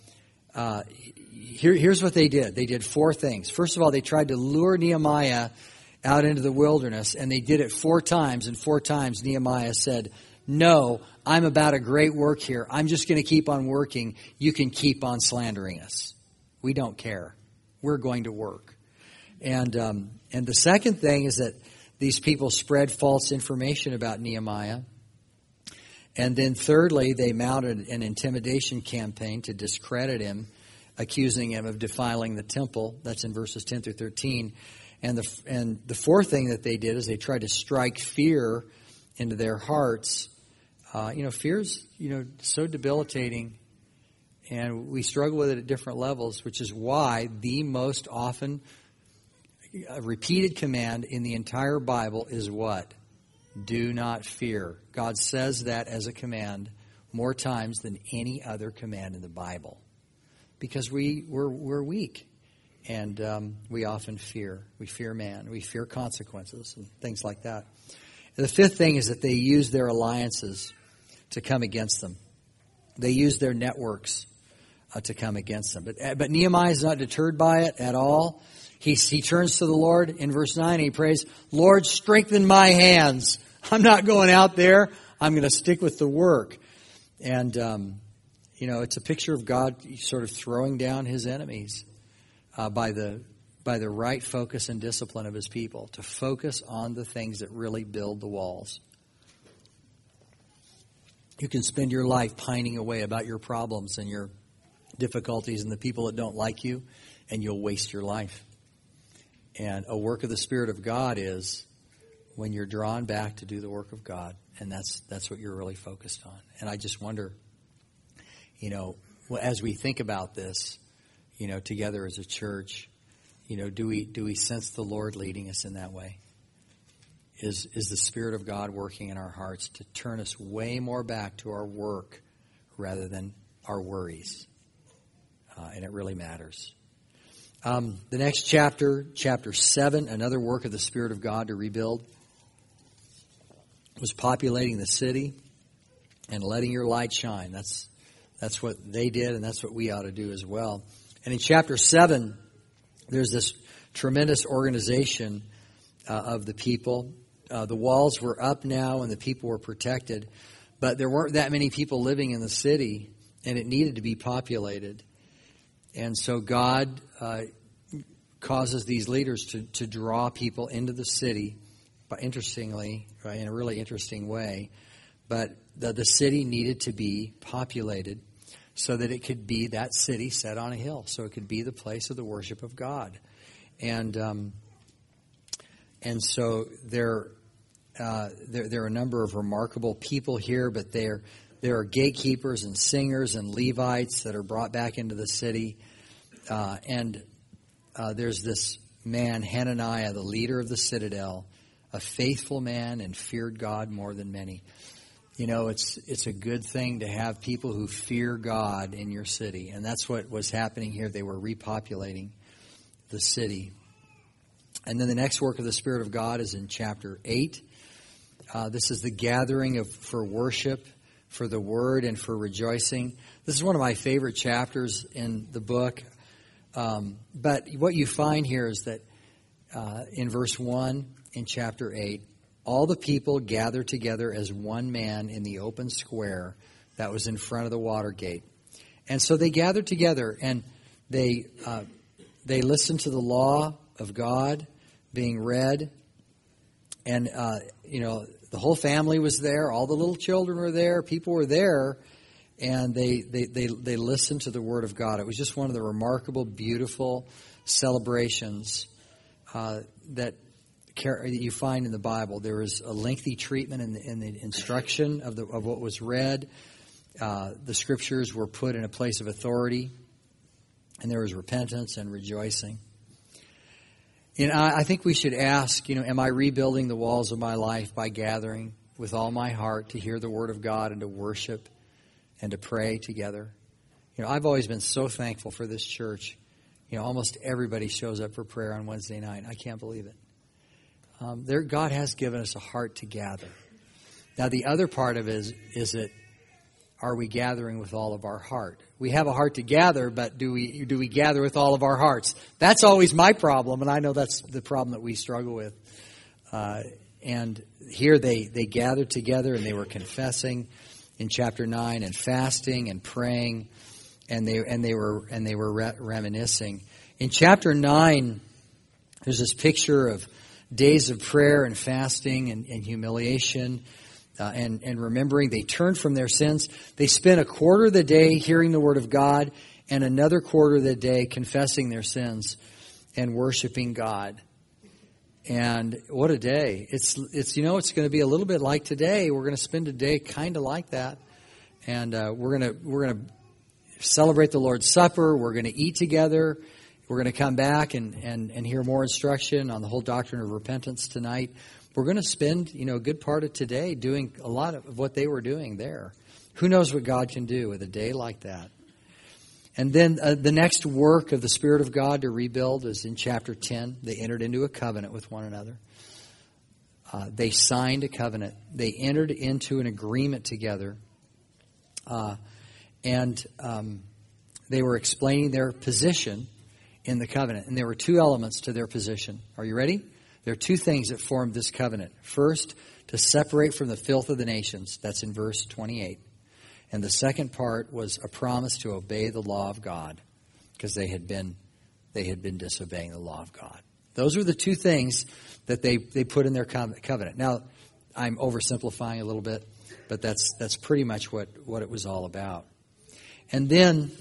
here's what they did. They did 4 things. First of all, they tried to lure Nehemiah out into the wilderness, and they did it 4 times. And 4 times Nehemiah said, "No, I'm about a great work here. I'm just going to keep on working. You can keep on slandering us. We don't care. We're going to work." And the second thing is that these people spread false information about Nehemiah. And then thirdly, they mounted an intimidation campaign to discredit him, accusing him of defiling the temple. That's in verses 10 through 13. And the fourth thing that they did is they tried to strike fear into their hearts. Fear's, so debilitating, and we struggle with it at different levels, which is why the most often repeated command in the entire Bible is what? Do not fear. God says that as a command more times than any other command in the Bible, because we're weak, and we often fear. We fear man. We fear consequences and things like that. And the fifth thing is that they use their alliances to come against them. They use their networks to come against them. But Nehemiah is not deterred by it at all. He turns to the Lord in verse 9 and he prays, "Lord, strengthen my hands. I'm not going out there. I'm going to stick with the work." And, it's a picture of God sort of throwing down his enemies by the right focus and discipline of his people, to focus on the things that really build the walls. You can spend your life pining away about your problems and your difficulties and the people that don't like you, and you'll waste your life. And a work of the Spirit of God is when you're drawn back to do the work of God, and that's what you're really focused on. And I just wonder, as we think about this, together as a church, do we sense the Lord leading us in that way? Is the Spirit of God working in our hearts to turn us way more back to our work rather than our worries? And it really matters. The next chapter 7, another work of the Spirit of God to rebuild, was populating the city and letting your light shine. That's what they did, and that's what we ought to do as well. And in chapter 7, there's this tremendous organization of the people. The walls were up now and the people were protected, but there weren't that many people living in the city, and it needed to be populated. And so God causes these leaders to draw people into the city, but interestingly, in a really interesting way. But the city needed to be populated so that it could be that city set on a hill, so it could be the place of the worship of God. And so there are a number of remarkable people here, but there are gatekeepers and singers and Levites that are brought back into the city. And there's this man, Hananiah, the leader of the citadel, a faithful man and feared God more than many. It's a good thing to have people who fear God in your city. And that's what was happening here. They were repopulating the city. And then the next work of the Spirit of God is in chapter 8. This is the gathering for worship, for the word, and for rejoicing. This is one of my favorite chapters in the book. But what you find here is that in verse 1 in chapter 8, all the people gathered together as one man in the open square that was in front of the water gate. And so they gathered together, and they listened to the law of God being read. And, the whole family was there. All the little children were there. People were there. And they listened to the Word of God. It was just one of the remarkable, beautiful celebrations that you find in the Bible. There was a lengthy treatment in the instruction of what was read. The Scriptures were put in a place of authority, and there was repentance and rejoicing. I think we should ask, am I rebuilding the walls of my life by gathering with all my heart to hear the Word of God and to worship and to pray together? I've always been so thankful for this church. Almost everybody shows up for prayer on Wednesday night. I can't believe it. God has given us a heart to gather. Now, the other part of it is that, are we gathering with all of our heart? We have a heart to gather, but do we gather with all of our hearts? That's always my problem, and I know that's the problem that we struggle with. And here they gathered together, and they were confessing in chapter 9, and fasting and praying, and they were reminiscing. In chapter 9, there's this picture of days of prayer and fasting and humiliation. And remembering, they turned from their sins. They spent a quarter of the day hearing the Word of God and another quarter of the day confessing their sins and worshiping God. And what a day. It's going to be a little bit like today. We're going to spend a day kind of like that. And we're going to celebrate the Lord's Supper. We're going to eat together. We're going to come back and hear more instruction on the whole doctrine of repentance tonight. We're going to spend, a good part of today doing a lot of what they were doing there. Who knows what God can do with a day like that? And then the next work of the Spirit of God to rebuild is in chapter 10. They entered into a covenant with one another. They signed a covenant. They entered into an agreement together. And they were explaining their position in the covenant. And there were two elements to their position. Are you ready? There are two things that formed this covenant. First, to separate from the filth of the nations. That's in verse 28. And the second part was a promise to obey the law of God, because they had been disobeying the law of God. Those were the two things that they put in their covenant. Now, I'm oversimplifying a little bit, but that's pretty much what it was all about. And then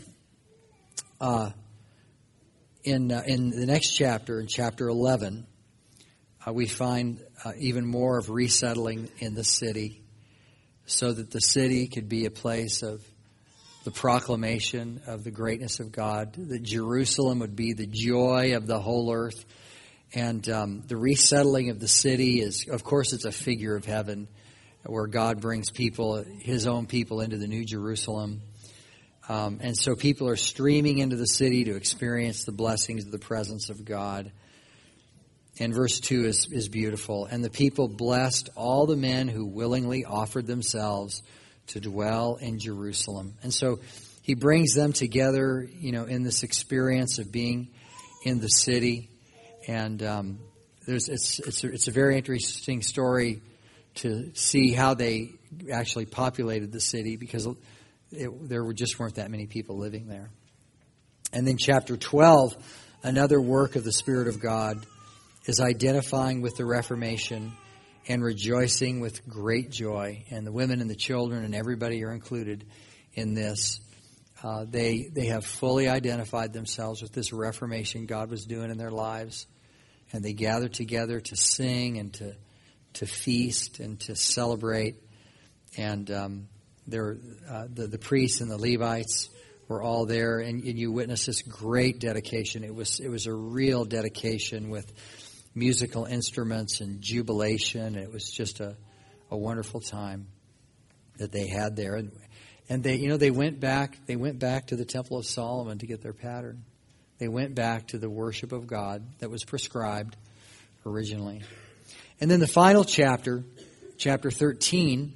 in the next chapter, in chapter 11, we find even more of resettling in the city, so that the city could be a place of the proclamation of the greatness of God, that Jerusalem would be the joy of the whole earth. And the resettling of the city is, of course, it's a figure of heaven, where God brings people, His own people, into the New Jerusalem. And so people are streaming into the city to experience the blessings of the presence of God. And verse 2 is beautiful. And the people blessed all the men who willingly offered themselves to dwell in Jerusalem. And so he brings them together, in this experience of being in the city. And it's a very interesting story to see how they actually populated the city, because there weren't that many people living there. And then chapter 12, another work of the Spirit of God, is identifying with the Reformation and rejoicing with great joy. And the women and the children and everybody are included in this. They have fully identified themselves with this Reformation God was doing in their lives. And they gathered together to sing and to feast and to celebrate. And the priests and the Levites were all there. And you witnessed this great dedication. It was a real dedication with musical instruments and jubilation. It was just a wonderful time that they had there. And they went back to the Temple of Solomon to get their pattern. They went back to the worship of God that was prescribed originally. And then the final chapter, chapter 13,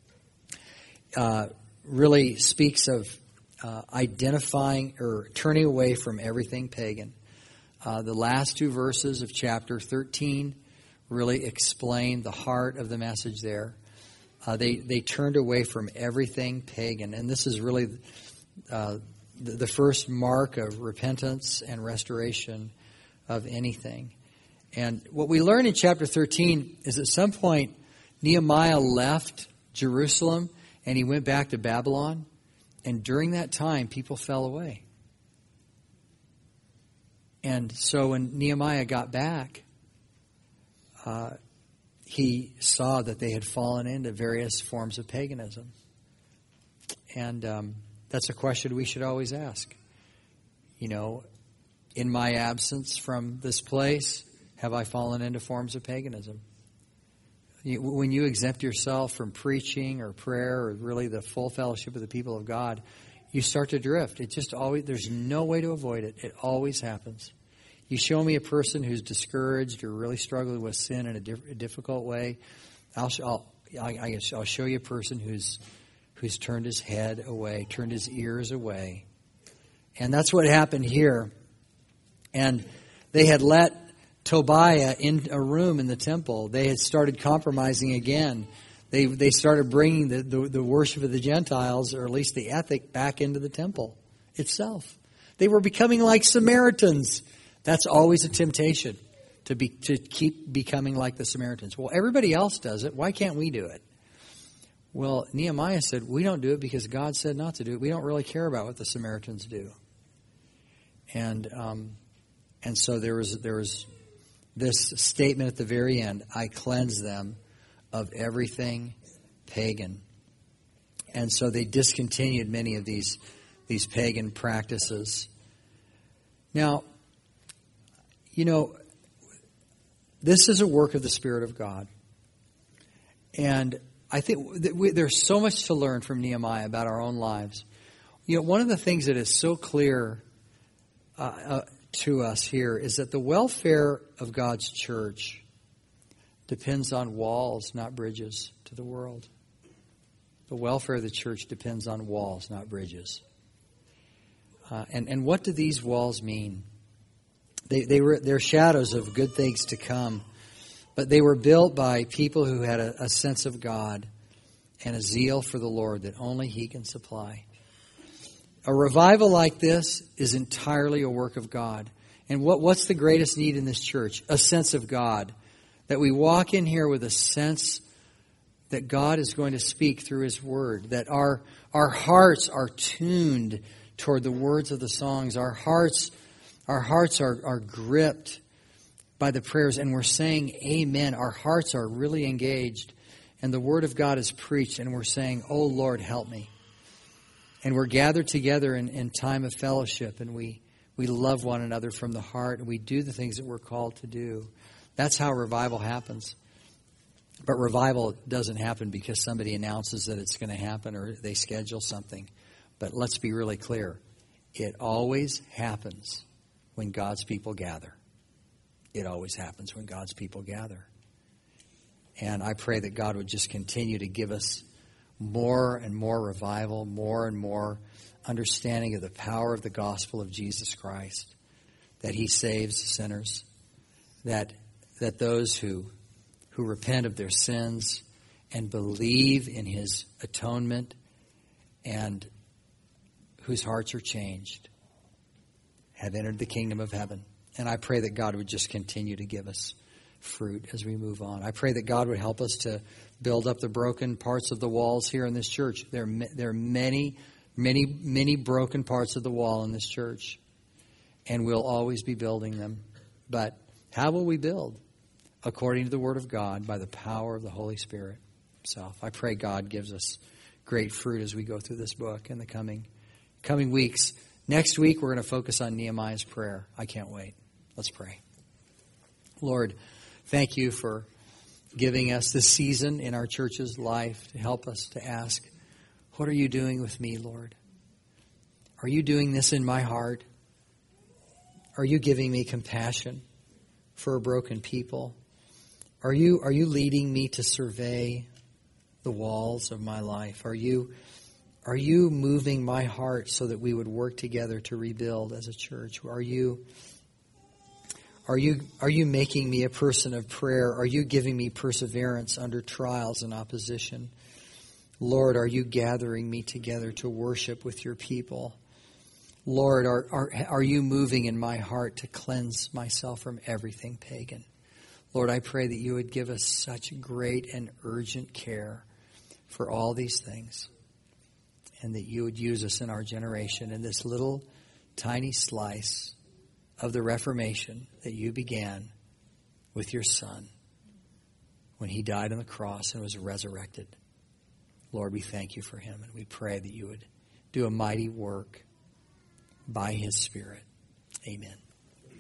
really speaks of identifying or turning away from everything pagan. The last two verses of chapter 13 really explain the heart of the message there. They turned away from everything pagan. And this is really the first mark of repentance and restoration of anything. And what we learn in chapter 13 is at some point Nehemiah left Jerusalem and he went back to Babylon. And during that time, people fell away. And so when Nehemiah got back, he saw that they had fallen into various forms of paganism. And that's a question we should always ask. You know, in my absence from this place, have I fallen into forms of paganism? When you exempt yourself from preaching or prayer or really the full fellowship of the people of God, you start to drift. It just always, there's no way to avoid it. It always happens. You show me a person who's discouraged or really struggling with sin in a difficult way, I'll show you a person who's turned his head away, turned his ears away. And that's what happened here. And they had let Tobiah in a room in the temple. They had started compromising again. They started bringing the worship of the Gentiles, or at least the ethic, back into the temple itself. They were becoming like Samaritans. That's always a temptation, to keep becoming like the Samaritans. Well, everybody else does it. Why can't we do it? Well, Nehemiah said, we don't do it because God said not to do it. We don't really care about what the Samaritans do. And so there was this statement at the very end, I cleanse them of everything pagan. And so they discontinued many of these pagan practices. Now, you know, this is a work of the Spirit of God. And I think there's so much to learn from Nehemiah about our own lives. You know, one of the things that is so clear to us here is that the welfare of God's church depends on walls, not bridges, to the world. The welfare of the church depends on walls, not bridges. And what do these walls mean? They're shadows of good things to come, but they were built by people who had a sense of God and a zeal for the Lord that only He can supply. A revival like this is entirely a work of God. And what's the greatest need in this church? A sense of God. That we walk in here with a sense that God is going to speak through His Word. That our hearts are tuned toward the words of the songs. Our hearts are gripped by the prayers, and we're saying amen. Our hearts are really engaged, and the Word of God is preached, and we're saying, oh Lord, help me. And we're gathered together in time of fellowship, and we love one another from the heart, and we do the things that we're called to do. That's how revival happens. But revival doesn't happen because somebody announces that it's going to happen or they schedule something. But let's be really clear. It always happens when God's people gather. It always happens when God's people gather. And I pray that God would just continue to give us more and more revival, more and more understanding of the power of the gospel of Jesus Christ, that He saves sinners, that those who repent of their sins and believe in His atonement and whose hearts are changed have entered the kingdom of heaven. And I pray that God would just continue to give us fruit as we move on. I pray that God would help us to build up the broken parts of the walls here in this church. There are many broken parts of the wall in this church, and we'll always be building them. But how will we build? According to the Word of God, by the power of the Holy Spirit Himself. I pray God gives us great fruit as we go through this book in the coming weeks. Next week, we're going to focus on Nehemiah's prayer. I can't wait. Let's pray. Lord, thank You for giving us this season in our church's life to help us to ask, what are You doing with me, Lord? Are You doing this in my heart? Are You giving me compassion for a broken people? Are you leading me to survey the walls of my life? Are you moving my heart so that we would work together to rebuild as a church? Are you Are you making me a person of prayer? Are you giving me perseverance under trials and opposition? Lord, are you gathering me together to worship with your people? Lord, are you moving in my heart to cleanse myself from everything pagan? Lord, I pray that you would give us such great and urgent care for all these things, and that you would use us in our generation in this little tiny slice of the Reformation that you began with your Son when he died on the cross and was resurrected. Lord, we thank you for him, and we pray that you would do a mighty work by his Spirit. Amen.